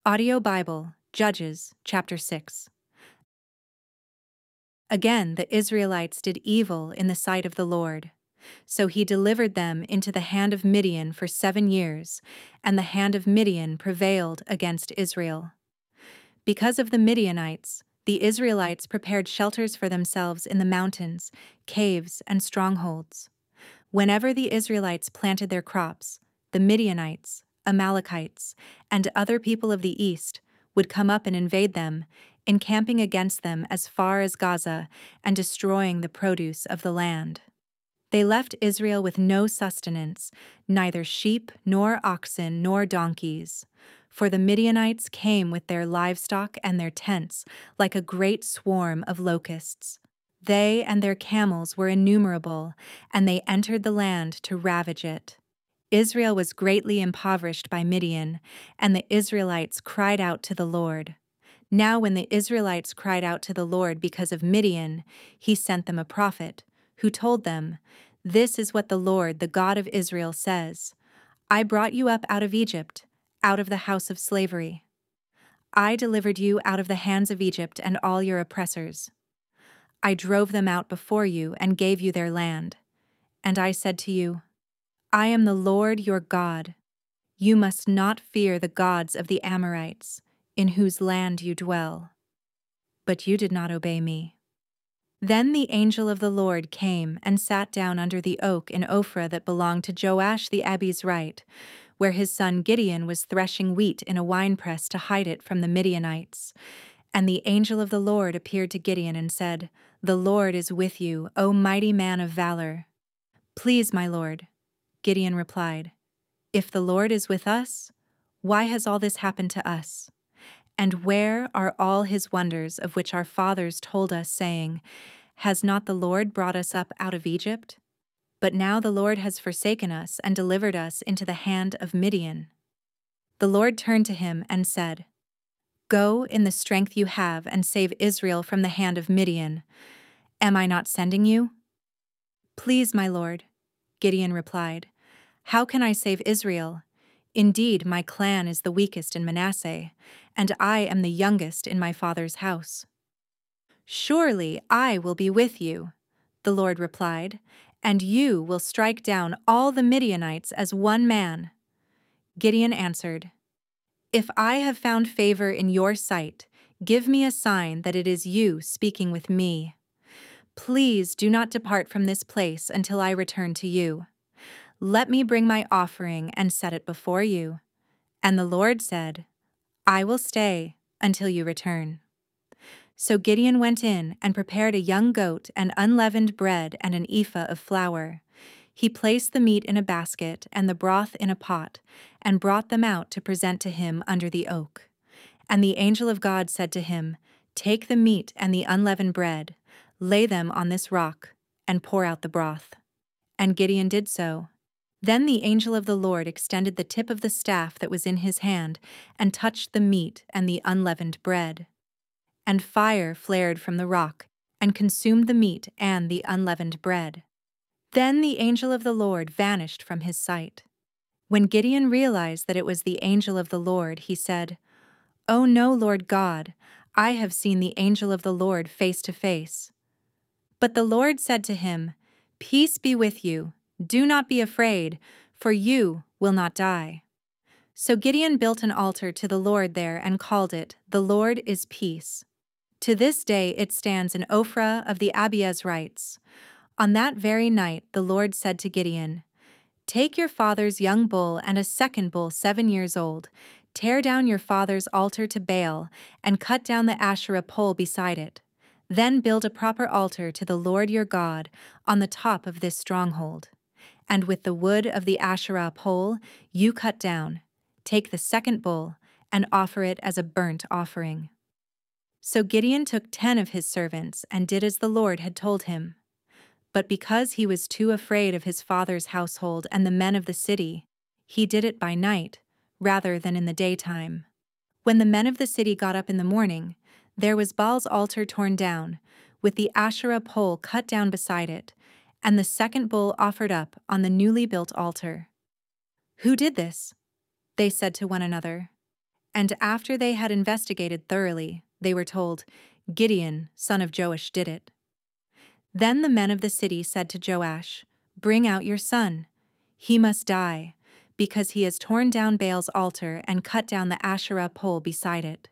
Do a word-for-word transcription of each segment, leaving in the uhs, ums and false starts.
Audio Bible, Judges, chapter six. Again, the Israelites did evil in the sight of the Lord. So he delivered them into the hand of Midian for seven years, and the hand of Midian prevailed against Israel. Because of the Midianites, the Israelites prepared shelters for themselves in the mountains, caves, and strongholds. Whenever the Israelites planted their crops, the Midianites, Amalekites, and other people of the east would come up and invade them, encamping against them as far as Gaza and destroying the produce of the land. They left Israel with no sustenance, neither sheep nor oxen nor donkeys. For the Midianites came with their livestock and their tents like a great swarm of locusts. They and their camels were innumerable, and they entered the land to ravage it. Israel was greatly impoverished by Midian, and the Israelites cried out to the Lord. Now when the Israelites cried out to the Lord because of Midian, he sent them a prophet, who told them, "This is what the Lord, the God of Israel, says: I brought you up out of Egypt, out of the house of slavery. I delivered you out of the hands of Egypt and all your oppressors. I drove them out before you and gave you their land. And I said to you, I am the Lord your God. You must not fear the gods of the Amorites, in whose land you dwell." But you did not obey me. Then the angel of the Lord came and sat down under the oak in Ophrah that belonged to Joash the Abiezrite, where his son Gideon was threshing wheat in a winepress to hide it from the Midianites. And the angel of the Lord appeared to Gideon and said, "The Lord is with you, O mighty man of valor." "Please, my Lord," Gideon replied, "if the Lord is with us, why has all this happened to us? And where are all his wonders of which our fathers told us, saying, 'Has not the Lord brought us up out of Egypt?' But now the Lord has forsaken us and delivered us into the hand of Midian." The Lord turned to him and said, "Go in the strength you have and save Israel from the hand of Midian. Am I not sending you?" "Please, my Lord," Gideon replied, "how can I save Israel? Indeed, my clan is the weakest in Manasseh, and I am the youngest in my father's house." "Surely I will be with you," the Lord replied, "and you will strike down all the Midianites as one man." Gideon answered, "If I have found favor in your sight, give me a sign that it is you speaking with me. Please do not depart from this place until I return to you. Let me bring my offering and set it before you." And the Lord said, "I will stay until you return." So Gideon went in and prepared a young goat and unleavened bread and an ephah of flour. He placed the meat in a basket and the broth in a pot, and brought them out to present to him under the oak. And the angel of God said to him, "Take the meat and the unleavened bread, lay them on this rock, and pour out the broth." And Gideon did so. Then the angel of the Lord extended the tip of the staff that was in his hand and touched the meat and the unleavened bread. And fire flared from the rock and consumed the meat and the unleavened bread. Then the angel of the Lord vanished from his sight. When Gideon realized that it was the angel of the Lord, he said, "Oh no, Lord God, I have seen the angel of the Lord face to face." But the Lord said to him, "Peace be with you. Do not be afraid, for you will not die." So Gideon built an altar to the Lord there and called it, "The Lord is Peace." To this day it stands in Ophrah of the Abiezrites. On that very night the Lord said to Gideon, "Take your father's young bull and a second bull seven years old, tear down your father's altar to Baal, and cut down the Asherah pole beside it. Then build a proper altar to the Lord your God on the top of this stronghold. And with the wood of the Asherah pole you cut down, take the second bull and offer it as a burnt offering." So Gideon took ten of his servants and did as the Lord had told him. But because he was too afraid of his father's household and the men of the city, he did it by night rather than in the daytime. When the men of the city got up in the morning, there was Baal's altar torn down, with the Asherah pole cut down beside it, and the second bull offered up on the newly built altar. "Who did this?" they said to one another. And after they had investigated thoroughly, they were told, "Gideon, son of Joash, did it." Then the men of the city said to Joash, "Bring out your son. He must die, because he has torn down Baal's altar and cut down the Asherah pole beside it."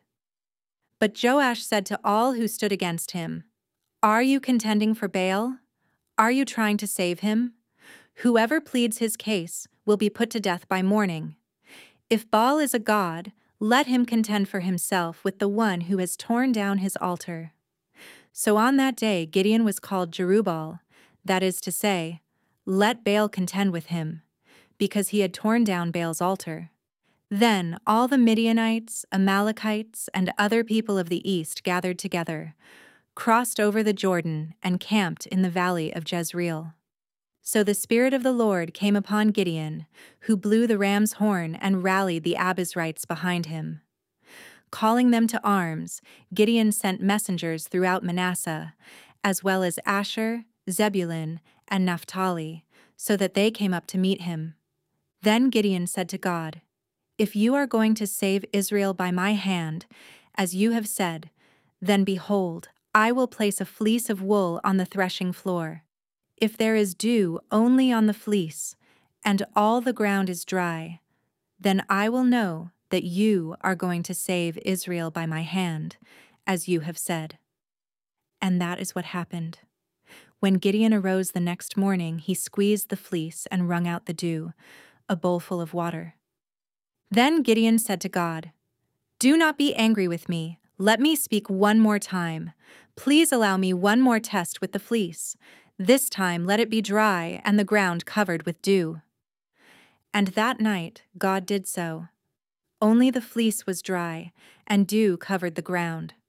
But Joash said to all who stood against him, "Are you contending for Baal? Are you trying to save him? Whoever pleads his case will be put to death by morning. If Baal is a god, let him contend for himself with the one who has torn down his altar." So on that day Gideon was called Jerubbaal, that is to say, "Let Baal contend with him," because he had torn down Baal's altar. Then all the Midianites, Amalekites, and other people of the east gathered together, crossed over the Jordan, and camped in the valley of Jezreel. So the Spirit of the Lord came upon Gideon, who blew the ram's horn and rallied the Abiezrites behind him. Calling them to arms, Gideon sent messengers throughout Manasseh, as well as Asher, Zebulun, and Naphtali, so that they came up to meet him. Then Gideon said to God, "If you are going to save Israel by my hand, as you have said, then behold, I will place a fleece of wool on the threshing floor. If there is dew only on the fleece, and all the ground is dry, then I will know that you are going to save Israel by my hand, as you have said." And that is what happened. When Gideon arose the next morning, he squeezed the fleece and wrung out the dew, a bowlful of water. Then Gideon said to God, "Do not be angry with me. Let me speak one more time. Please allow me one more test with the fleece. This time let it be dry and the ground covered with dew." And that night God did so. Only the fleece was dry, and dew covered the ground.